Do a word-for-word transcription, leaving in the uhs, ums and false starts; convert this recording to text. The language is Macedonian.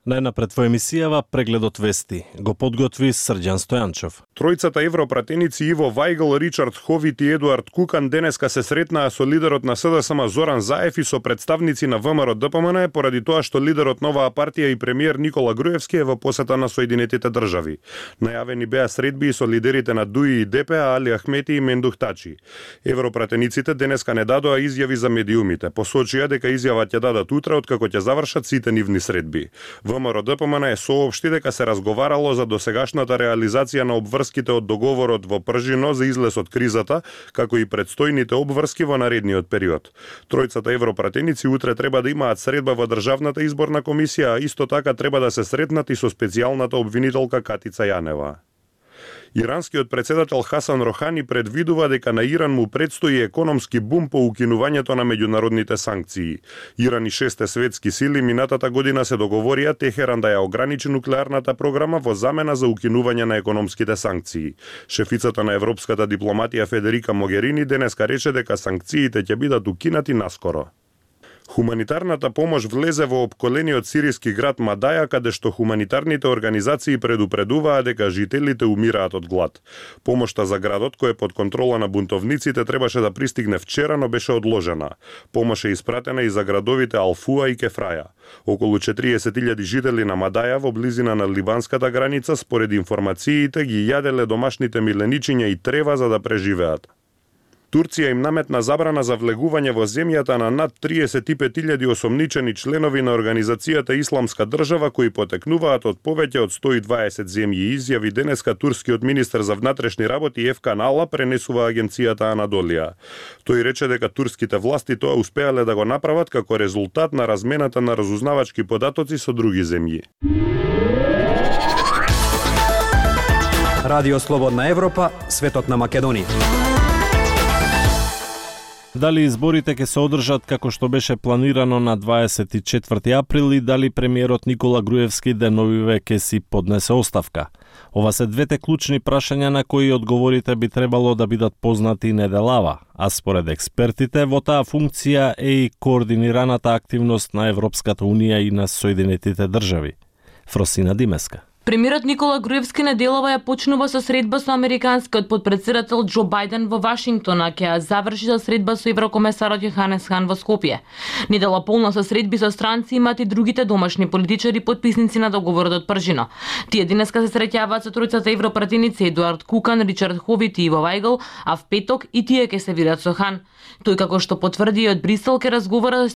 Најнапред во емисијава прегледот вести го подготви Срđan Стојанчов. Тројцата европратеници Иво Вајгл, Ричард Ховит и Едуард Кукан денеска се сретнаа со лидерот на СДСМ Зоран Заев и со представници на ВМРО Д П М Н поради тоа што лидерот на оваа партија и премиер Никола Груевски е во посета на Соединетите држави. Најавени беа средби и со лидерите на Д У И и Д П, Али Ахмети и Мендух Тачи. Европратениците денеска не дадоа изјави за медиумите. Посочија дека изјава ќе дадат утре откако ќе завршат сите нивни средби. ВМРО Д П М Н е соопшти дека се разговарало за досегашната реализација на обврските од договорот во Пржино за излез од кризата, како и предстојните обврски во наредниот период. Тројцата европратеници утре треба да имаат средба во Државната изборна комисија, а исто така треба да се сретнат и со специјалната обвинителка Катица Јанева. Иранскиот председател Хасан Рохани предвидува дека на Иран му предстои економски бум по укинувањето на меѓународните санкции. Иран и шесте светски сили минатата година се договорија Техеран да ја ограничи нуклеарната програма во замена за укинување на економските санкции. Шефицата на европската дипломатија Федерика Могерини денеска рече дека санкциите ќе бидат укинати наскоро. Хуманитарната помош влезе во опколениот сириски град Мадаја, каде што хуманитарните организации предупредуваа дека жителите умираат од глад. Помошта за градот, кој е под контрола на бунтовниците, требаше да пристигне вчера, но беше одложена. Помош е испратена и за градовите Алфуа и Кефраја. Околу четириесет илјади жители на Мадаја во близина на ливанската граница, според информациите, ги јаделе домашните миленичиња и трева за да преживеат. Турција им наметна забрана за влегување во земјата на над триесет и пет илјади осомничени членови на организацијата Исламска држава кои потекнуваат од повеќе од сто и дваесет земји. Изјави денеска турскиот министер за внатрешни работи Ефкан Ала, пренесува агенцијата Анадолија. Тој рече дека турските власти тоа успеале да го направат како резултат на размената на разузнавачки податоци со други земји. Радио Слободна Европа, светот на Македонија. Дали изборите ќе се одржат како што беше планирано на дваесет и четврти април и дали премиерот Никола Груевски деновиве ќе си поднесе оставка? Ова се двете клучни прашања на кои одговорите би требало да бидат познати неделава, а според експертите во таа функција е и координираната активност на Европската унија и на Соединетите држави. Фросина Димеска. Премиерот Никола Груевски неделава ја почнува со средба со американскиот потпредседател Џо Бајден во Вашингтон, а ќе ја заврши со средба со еврокомесарот Јоханес Хан во Скопје. Недела полна со средби со странци имаат и другите домашни политичари потписници на договорот од Пржино. Тие денеска се среќаваат со тројцата европратеници Едуард Кукан, Ричард Ховит и Иво Вајгл, а в петок и тие ќе се видат со Хан. Тој, како што потврди од Брисел, ќе разговара